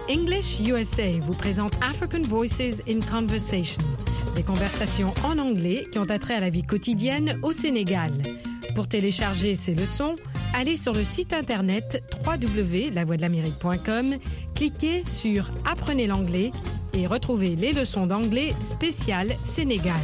English USA vous présente African Voices in Conversation, des conversations en anglais qui ont attrait à la vie quotidienne au Sénégal. Pour télécharger ces leçons, allez sur le site internet www.lavoixdelamérique.com, cliquez sur « Apprenez l'anglais » et retrouvez les leçons d'anglais spéciales Sénégal.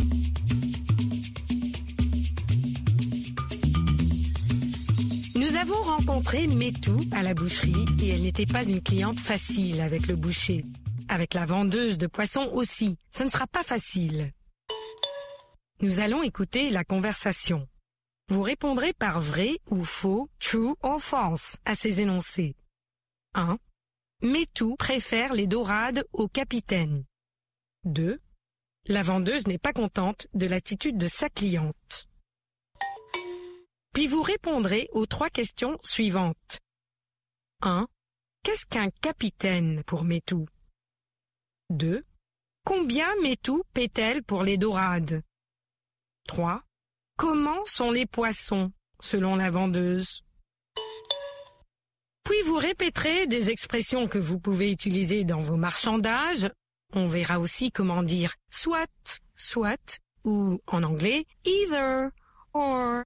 Nous avons rencontré Métou à la boucherie et elle n'était pas une cliente facile avec le boucher. Avec la vendeuse de poissons aussi, ce ne sera pas facile. Nous allons écouter la conversation. Vous répondrez par vrai ou faux, true ou false, à ces énoncés. 1. Métou préfère les dorades au capitaine. 2. La vendeuse n'est pas contente de l'attitude de sa cliente. Puis vous répondrez aux 3 questions suivantes. 1. Qu'est-ce qu'un capitaine pour Métou? 2. Combien Métou paie-t-elle pour les dorades? 3. Comment sont les poissons, selon la vendeuse? Puis vous répéterez des expressions que vous pouvez utiliser dans vos marchandages. On verra aussi comment dire soit, soit, ou en anglais either, or.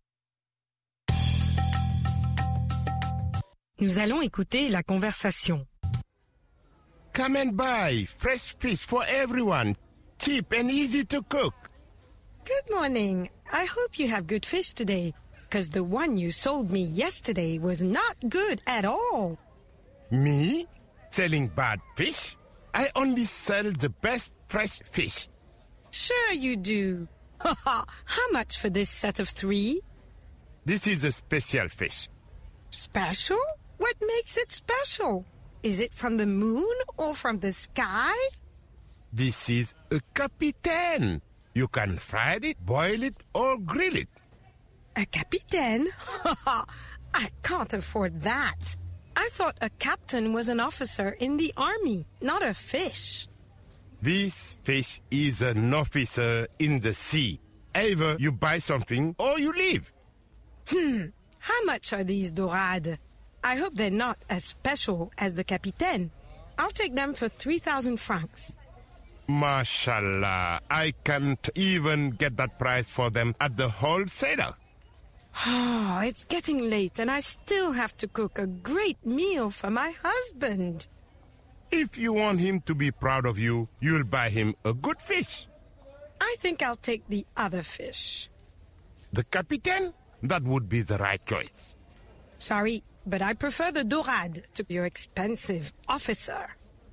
Nous allons écouter la conversation. Come and buy fresh fish for everyone, cheap and easy to cook. Good morning. I hope you have good fish today, because the one you sold me yesterday was not good at all. Me? Selling bad fish? I only sell the best fresh fish. Sure you do. How much for this set of 3? This is a special fish. Special? What makes it special? Is it from the moon or from the sky? This is a capitaine. You can fry it, boil it, or grill it. A capitaine? I can't afford that. I thought a captain was an officer in the army, not a fish. This fish is an officer in the sea. Either you buy something or you leave. How much are these dorades? I hope they're not as special as the capitaine. I'll take them for 3,000 francs. Mashallah, I can't even get that price for them at the wholesaler. Oh, it's getting late and I still have to cook a great meal for my husband. If you want him to be proud of you, you'll buy him a good fish. I think I'll take the other fish. The capitaine? That would be the right choice. Sorry, but I prefer the dorade to your expensive officer.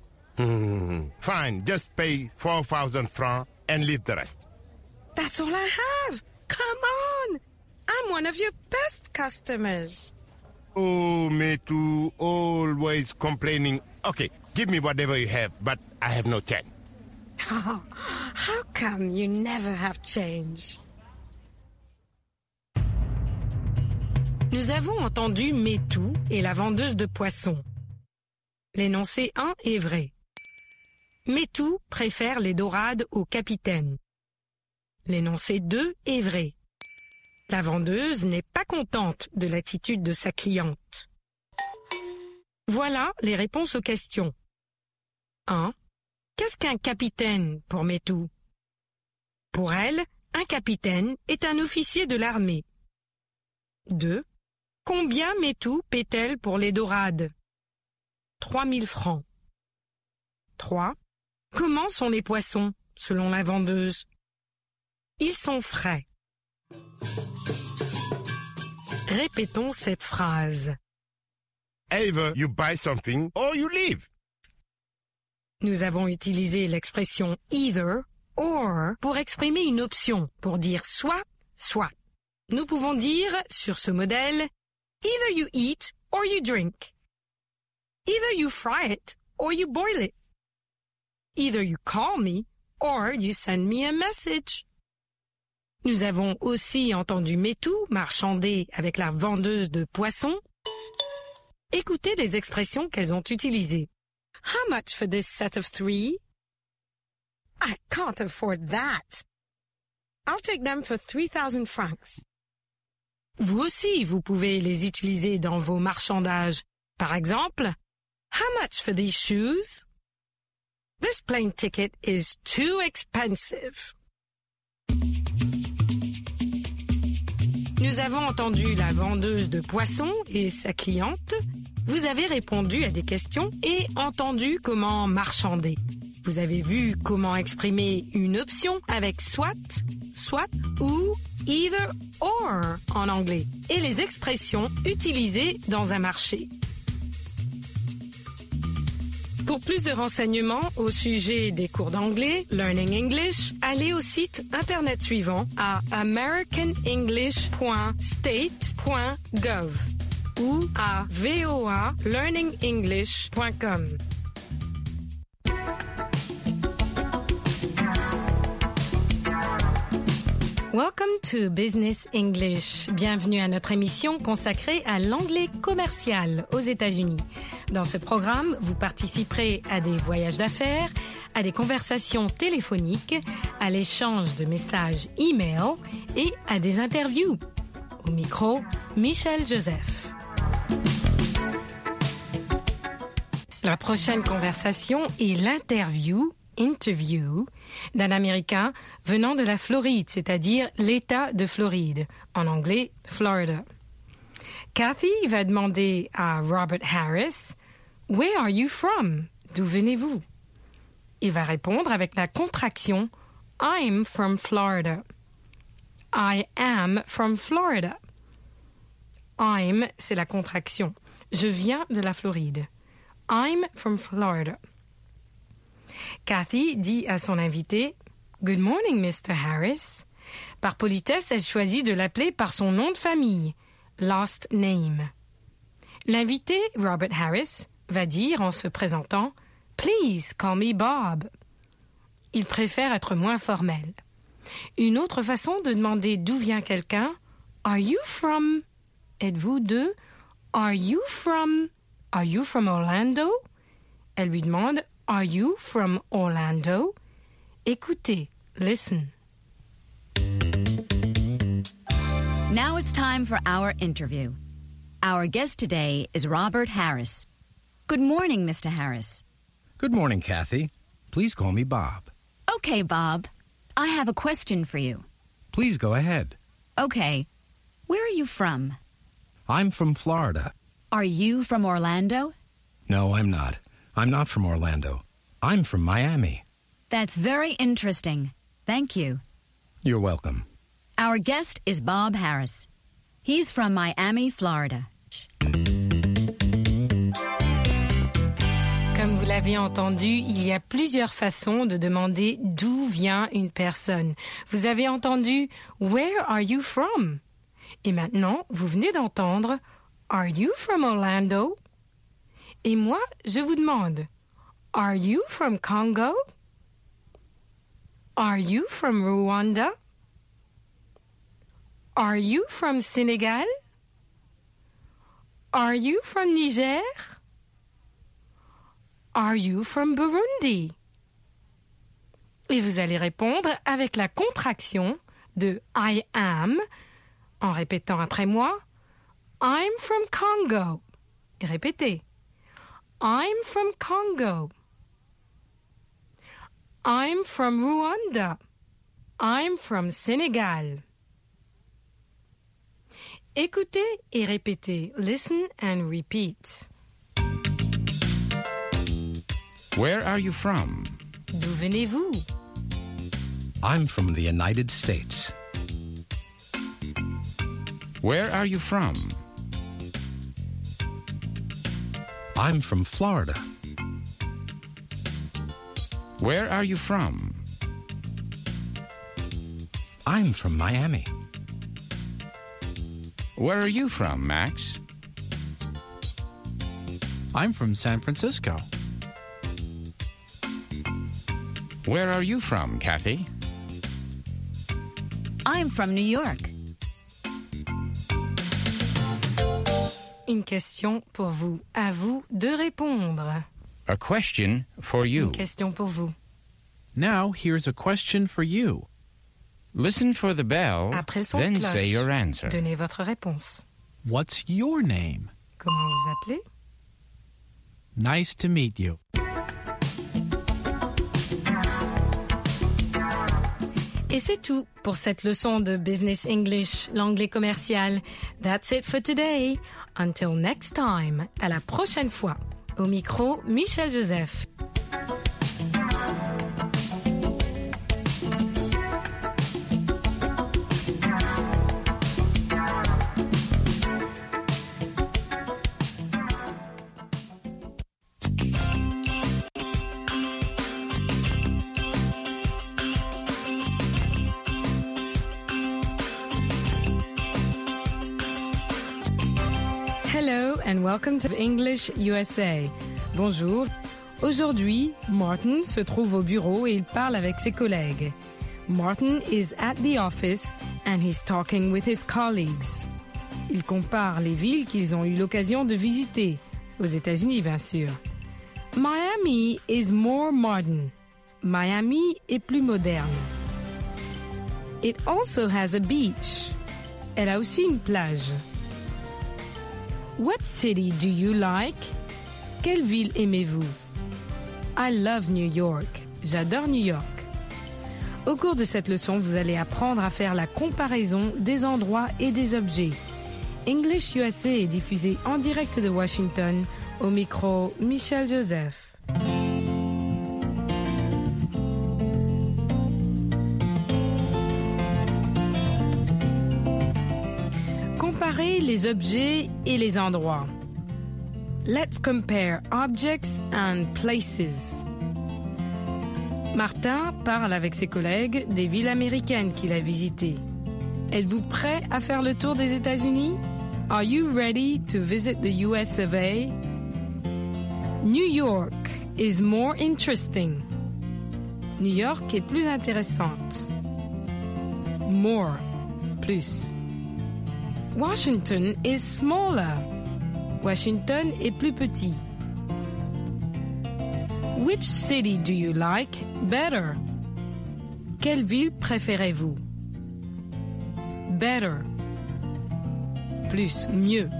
Fine, just pay 4,000 francs and leave the rest. That's all I have. Come on. I'm one of your best customers. Oh, Métou, always complaining. Okay, give me whatever you have, but I have no change. Oh, how come you never have change? Nous avons entendu Métou et la vendeuse de poissons. L'énoncé 1 est vrai. Métou préfère les dorades au capitaine. L'énoncé 2 est vrai. La vendeuse n'est pas contente de l'attitude de sa cliente. Voilà les réponses aux questions. 1. Qu'est-ce qu'un capitaine pour Métou? Pour elle, un capitaine est un officier de l'armée. 2. Combien Métou paie-t-elle pour les dorades? 3 000 francs. 3. Comment sont les poissons, selon la vendeuse? Ils sont frais. Répétons cette phrase. Either you buy something or you leave. Nous avons utilisé l'expression either, or pour exprimer une option, pour dire soit, soit. Nous pouvons dire, sur ce modèle, either you eat or you drink. Either you fry it or you boil it. Either you call me or you send me a message. Nous avons aussi entendu Métou marchander avec la vendeuse de poissons. Écoutez les expressions qu'elles ont utilisées. How much for this set of 3? I can't afford that. I'll take them for 3,000 francs. Vous aussi, vous pouvez les utiliser dans vos marchandages. Par exemple, How much for these shoes? This plane ticket is too expensive. Nous avons entendu la vendeuse de poissons et sa cliente. Vous avez répondu à des questions et entendu comment marchander. Vous avez vu comment exprimer une option avec soit ou either or en anglais et les expressions utilisées dans un marché. Pour plus de renseignements au sujet des cours d'anglais, Learning English, allez au site internet suivant à americanenglish.state.gov ou à voalearningenglish.com. Welcome to Business English. Bienvenue à notre émission consacrée à l'anglais commercial aux États-Unis. Dans ce programme, vous participerez à des voyages d'affaires, à des conversations téléphoniques, à l'échange de messages e-mail et à des interviews. Au micro, Michel Joseph. La prochaine conversation est l'interview d'un Américain venant de la Floride, c'est-à-dire l'État de Floride, en anglais Florida. Kathy va demander à Robert Harris « Where are you from ?» D'où venez-vous? Il va répondre avec la contraction « I'm from Florida ». I am from Florida. I'm, c'est la contraction. Je viens de la Floride. I'm from Florida. Kathy dit à son invité « Good morning, Mr. Harris ». Par politesse, elle choisit de l'appeler par son nom de famille, last name. L'invité, Robert Harris, va dire en se présentant « Please call me Bob ». Il préfère être moins formel. Une autre façon de demander d'où vient quelqu'un « Are you from » Êtes-vous de « Are you from Orlando » Elle lui demande « Are you from Orlando ?» Écoutez, listen. Now it's time for our interview. Our guest today is Robert Harris. Good morning, Mr. Harris. Good morning, Kathy. Please call me Bob. Okay, Bob. I have a question for you. Please go ahead. Okay. Where are you from? I'm from Florida. Are you from Orlando? No, I'm not. I'm not from Orlando. I'm from Miami. That's very interesting. Thank you. You're welcome. Our guest is Bob Harris. He's from Miami, Florida. Comme vous l'avez entendu, il y a plusieurs façons de demander d'où vient une personne. Vous avez entendu « Where are you from ?» Et maintenant, vous venez d'entendre « Are you from Orlando ?» Et moi, je vous demande « Are you from Congo? Are you from Rwanda? Are you from Senegal? Are you from Niger? Are you from Burundi? » Et vous allez répondre avec la contraction de I am, en répétant après moi I'm from Congo. Et répétez I'm from Congo. I'm from Rwanda. I'm from Senegal. Écoutez et répétez. Listen and repeat. Where are you from? D'où venez-vous? I'm from the United States. Where are you from? I'm from Florida. Where are you from? I'm from Miami. Where are you from, Max? I'm from San Francisco. Where are you from, Kathy? I'm from New York. Une question pour vous. À vous de répondre. A question for you. Une question pour vous. Now, here's a question for you. Listen for the bell, Après le son then de cloche, say your answer. donnez votre réponse. What's your name? Comment vous appelez? Nice to meet you. Et c'est tout pour cette leçon de Business English, l'anglais commercial. That's it for today. Until next time. À la prochaine fois. Au micro, Michel Joseph. Hello and welcome to English USA. Bonjour. Aujourd'hui, Martin se trouve au bureau et il parle avec ses collègues. Martin is at the office and he's talking with his colleagues. Il compare les villes qu'ils ont eu l'occasion de visiter, aux États-Unis bien sûr. Miami is more modern. Miami est plus moderne. It also has a beach. Elle a aussi une plage. What city do you like? Quelle ville aimez-vous? I love New York. J'adore New York. Au cours de cette leçon, vous allez apprendre à faire la comparaison des endroits et des objets. English USA est diffusé en direct de Washington. Au micro, Michel Joseph. Comparer les objets et les endroits. Let's compare objects and places. Martin parle avec ses collègues des villes américaines qu'il a visitées. Êtes-vous prêt à faire le tour des États-Unis? Are you ready to visit the US of A? New York is more interesting. New York est plus intéressante. More, plus. Washington is smaller. Washington est plus petit. Which city do you like better? Quelle ville préférez-vous? Better. Plus, mieux.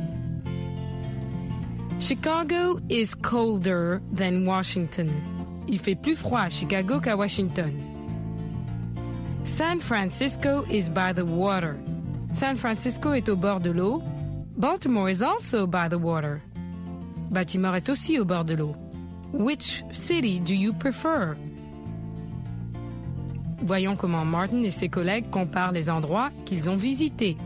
Chicago is colder than Washington. Il fait plus froid à Chicago qu'à Washington. San Francisco is by the water. San Francisco est au bord de l'eau. Baltimore is also by the water. Baltimore est aussi au bord de l'eau. Which city do you prefer? Voyons comment Martin et ses collègues comparent les endroits qu'ils ont visités.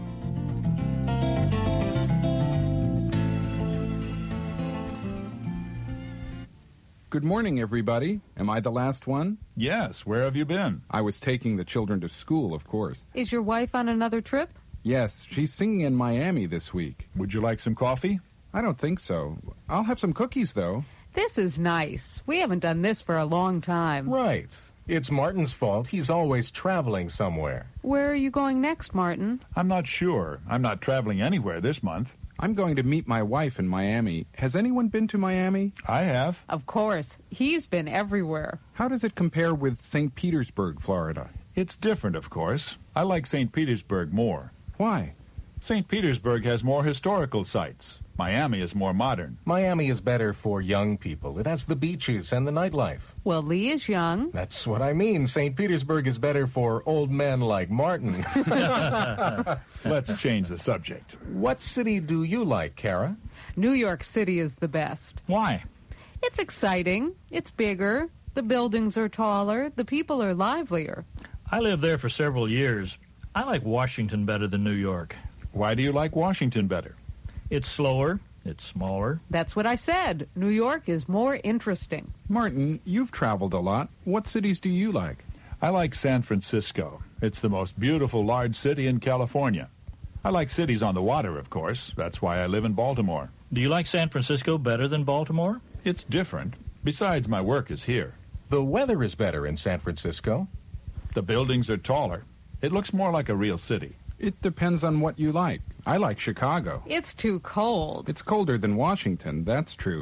Good morning, everybody. Am I the last one? Yes, where have you been? I was taking the children to school, of course. Is your wife on another trip? Yes, she's singing in Miami this week. Would you like some coffee? I don't think so. I'll have some cookies, though. This is nice. We haven't done this for a long time. Right. It's Martin's fault. He's always traveling somewhere. Where are you going next, Martin? I'm not sure. I'm not traveling anywhere this month. I'm going to meet my wife in Miami. Has anyone been to Miami? I have. Of course. He's been everywhere. How does it compare with St. Petersburg, Florida? It's different, of course. I like St. Petersburg more. Why? St. Petersburg has more historical sites. Miami is more modern. Miami is better for young people. It has the beaches and the nightlife. Well, Lee is young. That's what I mean. St. Petersburg is better for old men like Martin. Let's change the subject. What city do you like, Kara? New York City is the best. Why? It's exciting. It's bigger. The buildings are taller. The people are livelier. I lived there for several years. I like Washington better than New York. Why do you like Washington better? It's slower. It's smaller. That's what I said. New York is more interesting. Martin, you've traveled a lot. What cities do you like? I like San Francisco. It's the most beautiful large city in California. I like cities on the water, of course. That's why I live in Baltimore. Do you like San Francisco better than Baltimore? It's different. Besides, my work is here. The weather is better in San Francisco. The buildings are taller. It looks more like a real city. It depends on what you like. I like Chicago. It's too cold. It's colder than Washington, that's true.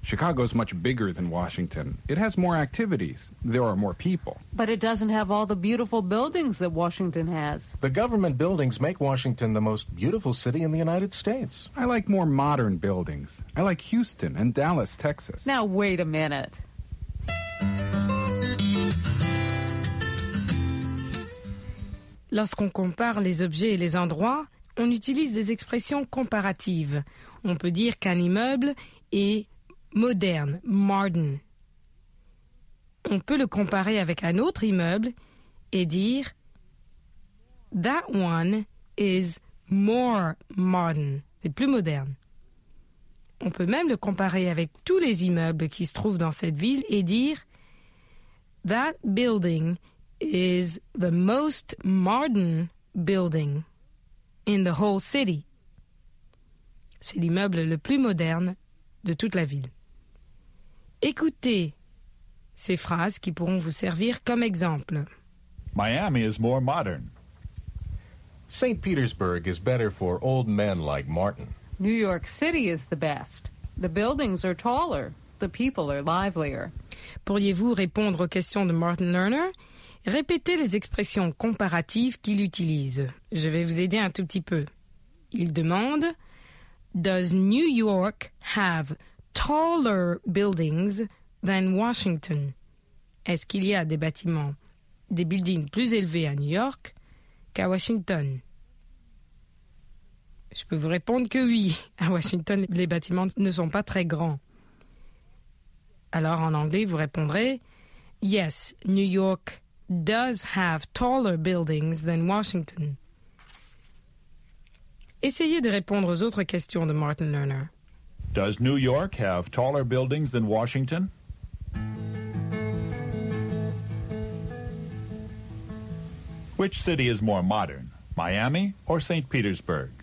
Chicago's much bigger than Washington. It has more activities. There are more people. But it doesn't have all the beautiful buildings that Washington has. The government buildings make Washington the most beautiful city in the United States. I like more modern buildings. I like Houston and Dallas, Texas. Now, wait a minute. Lorsqu'on compare les objets et les endroits, on utilise des expressions comparatives. On peut dire qu'un immeuble est moderne, modern. On peut le comparer avec un autre immeuble et dire that one is more modern. C'est plus moderne. On peut même le comparer avec tous les immeubles qui se trouvent dans cette ville et dire that building is the most modern building in the whole city. C'est l'immeuble le plus moderne de toute la ville. Écoutez ces phrases qui pourront vous servir comme exemple. Miami is more modern. St. Petersburg is better for old men like Martin. New York City is the best. The buildings are taller. The people are livelier. Pourriez-vous répondre aux questions de Martin Lerner? Répétez les expressions comparatives qu'il utilise. Je vais vous aider un tout petit peu. Il demande Does New York have taller buildings than Washington? Est-ce qu'il y a des bâtiments, des buildings plus élevés à New York qu'à Washington? Je peux vous répondre que oui. À Washington, les bâtiments ne sont pas très grands. Alors en anglais, vous répondrez Yes, New York does have taller buildings than Washington. Essayez de répondre aux autres questions de Martin Lerner. Does New York have taller buildings than Washington? Which city is more modern, Miami or St. Petersburg?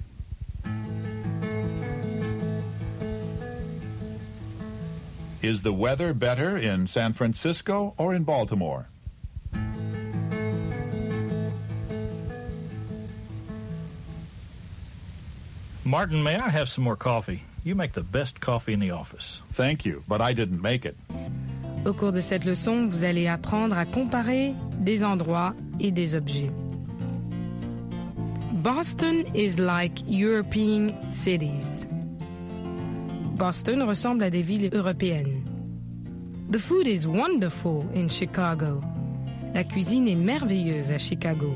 Is the weather better in San Francisco or in Baltimore? Martin, may I have some more coffee? You make the best coffee in the office. Thank you, but I didn't make it. Au cours de cette leçon, vous allez apprendre à comparer des endroits et des objets. Boston is like European cities. Boston ressemble à des villes européennes. The food is wonderful in Chicago. La cuisine est merveilleuse à Chicago.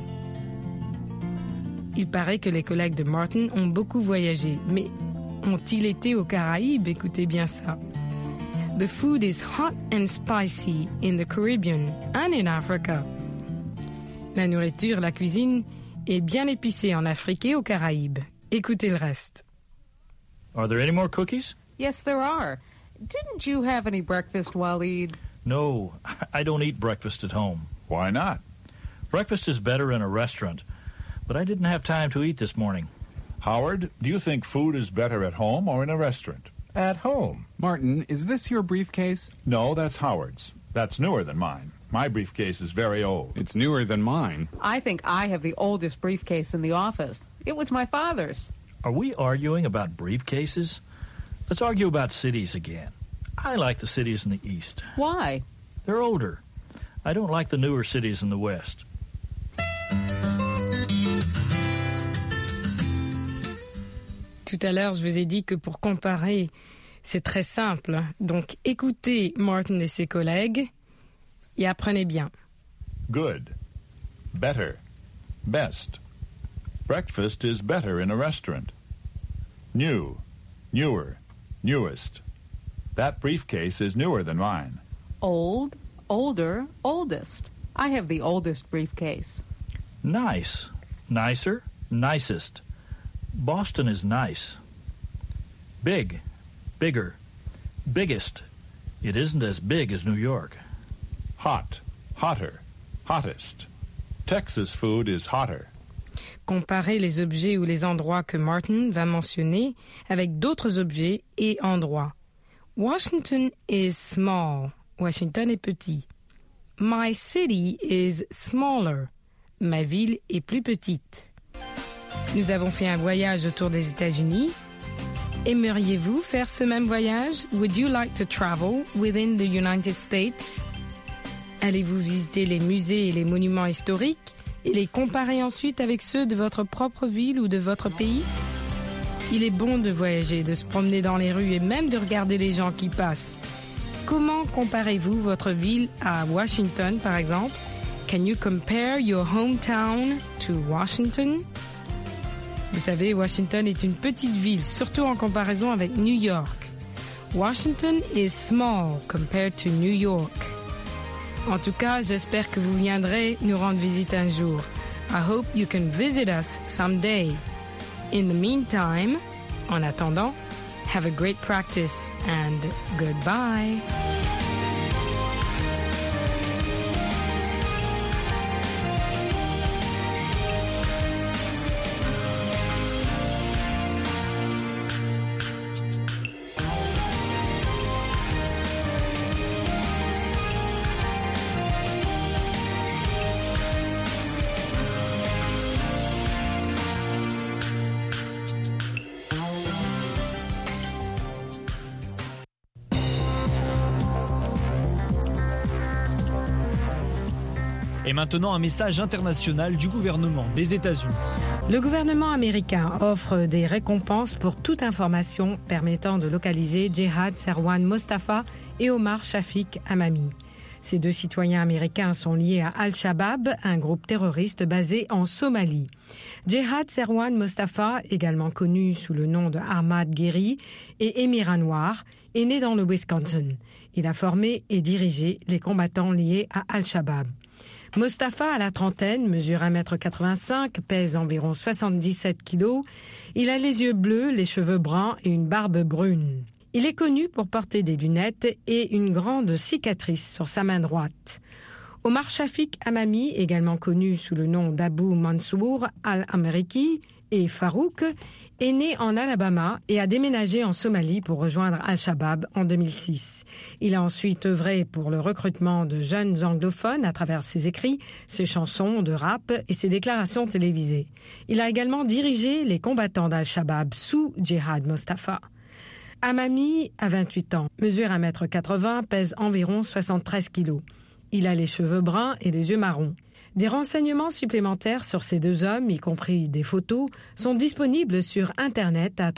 Il paraît que les collègues de Martin ont beaucoup voyagé, mais ont-ils été aux Caraïbes? Écoutez bien ça. The food is hot and spicy in the Caribbean and in Africa. La nourriture, la cuisine est bien épicée en Afrique et aux Caraïbes. Écoutez le reste. Are there any more cookies? Yes, there are. Didn't you have any breakfast, Waleed? No, I don't eat breakfast at home. Why not? Breakfast is better in a restaurant, but I didn't have time to eat this morning. Howard, do you think food is better at home or in a restaurant? At home. Martin, is this your briefcase? No, that's Howard's. That's newer than mine. My briefcase is very old. It's newer than mine. I think I have the oldest briefcase in the office. It was my father's. Are we arguing about briefcases? Let's argue about cities again. I like the cities in the East. Why? They're older. I don't like the newer cities in the West. Tout à l'heure, je vous ai dit que pour comparer, c'est très simple. Donc, écoutez Martin et ses collègues et apprenez bien. Good. Better. Best. Breakfast is better in a restaurant. New. Newer. Newest. That briefcase is newer than mine. Old, older, oldest. I have the oldest briefcase. Nice. Nicer. Nicest. Boston is nice. Big. Bigger. Biggest. It isn't as big as New York. Hot. Hotter. Hottest. Texas food is hotter. Comparez les objets ou les endroits que Martin va mentionner avec d'autres objets et endroits. Washington is small. Washington est petit. My city is smaller. Ma ville est plus petite. Nous avons fait un voyage autour des États-Unis. Aimeriez-vous faire ce même voyage? Would you like to travel within the United States? Allez-vous visiter les musées et les monuments historiques et les comparer ensuite avec ceux de votre propre ville ou de votre pays? Il est bon de voyager, de se promener dans les rues et même de regarder les gens qui passent. Comment comparez-vous votre ville à Washington, par exemple? Can you compare your hometown to Washington? Vous savez, Washington est une petite ville, surtout en comparaison avec New York. Washington is small compared to New York. En tout cas, j'espère que vous viendrez nous rendre visite un jour. I hope you can visit us someday. In the meantime, en attendant, have a great practice and goodbye. Et maintenant, un message international du gouvernement des États-Unis. Le gouvernement américain offre des récompenses pour toute information permettant de localiser Jehad Serwan Mostafa et Omar Shafik Hamami. Ces deux citoyens américains sont liés à Al-Shabaab, un groupe terroriste basé en Somalie. Jehad Serwan Mostafa, également connu sous le nom de Ahmad Guerri, et Emir Anwar, est né dans le Wisconsin. Il a formé et dirigé les combattants liés à Al-Shabaab. Mostafa, à la trentaine, mesure 1,85 m, pèse environ 77 kg. Il a les yeux bleus, les cheveux bruns et une barbe brune. Il est connu pour porter des lunettes et une grande cicatrice sur sa main droite. Omar Shafik Hamami, également connu sous le nom d'Abu Mansour al-Amriki et Farouk, est né en Alabama et a déménagé en Somalie pour rejoindre Al-Shabaab en 2006. Il a ensuite œuvré pour le recrutement de jeunes anglophones à travers ses écrits, ses chansons de rap et ses déclarations télévisées. Il a également dirigé les combattants d'Al-Shabaab sous Jehad Mostafa. Hamami a 28 ans, mesure 1,80 m, pèse environ 73 kg. Il a les cheveux bruns et les yeux marrons. Des renseignements supplémentaires sur ces deux hommes, y compris des photos, sont disponibles sur Internet à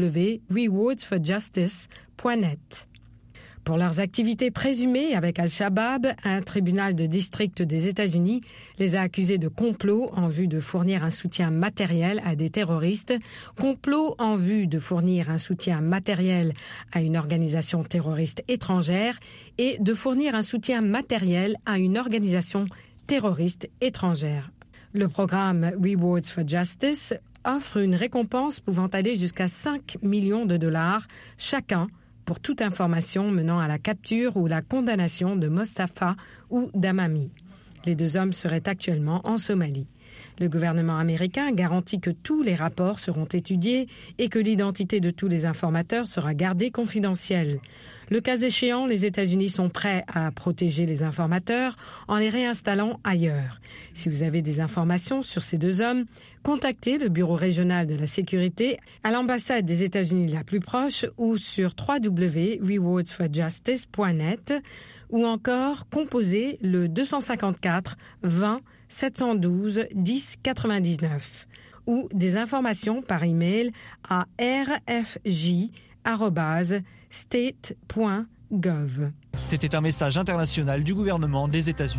www.rewardsforjustice.net. Pour leurs activités présumées avec Al-Shabaab, un tribunal de district des États-Unis les a accusés de complot en vue de fournir un soutien matériel à des terroristes, complot en vue de fournir un soutien matériel à une organisation terroriste étrangère et de fournir un soutien matériel à une organisation terroriste étrangère. Le programme Rewards for Justice offre une récompense pouvant aller jusqu'à 5 millions de dollars chacun pour toute information menant à la capture ou la condamnation de Mostafa ou d'Hamami. Les deux hommes seraient actuellement en Somalie. Le gouvernement américain garantit que tous les rapports seront étudiés et que l'identité de tous les informateurs sera gardée confidentielle. Le cas échéant, les États-Unis sont prêts à protéger les informateurs en les réinstallant ailleurs. Si vous avez des informations sur ces deux hommes, contactez le Bureau régional de la sécurité à l'ambassade des États-Unis la plus proche ou sur www.rewardsforjustice.net ou encore composez le 254 20 712 10 99 ou des informations par email à rfj@state.gov. C'était un message international du gouvernement des États-Unis.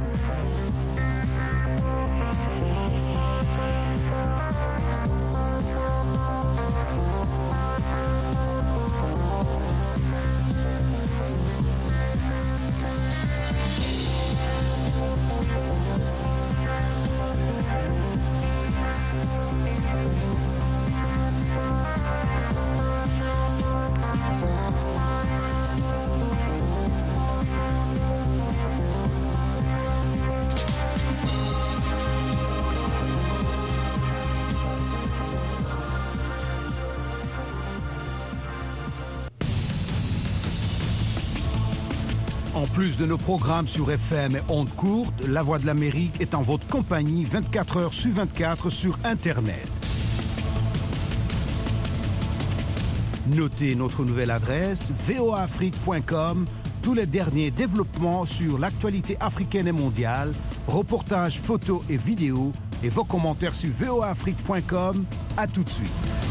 En plus de nos programmes sur FM et ondes courtes, La Voix de l'Amérique est en votre compagnie 24 heures sur 24 sur Internet. Notez notre nouvelle adresse voaafrique.com. Tous les derniers développements sur l'actualité africaine et mondiale, reportages, photos et vidéos et vos commentaires sur voaafrique.com. À tout de suite.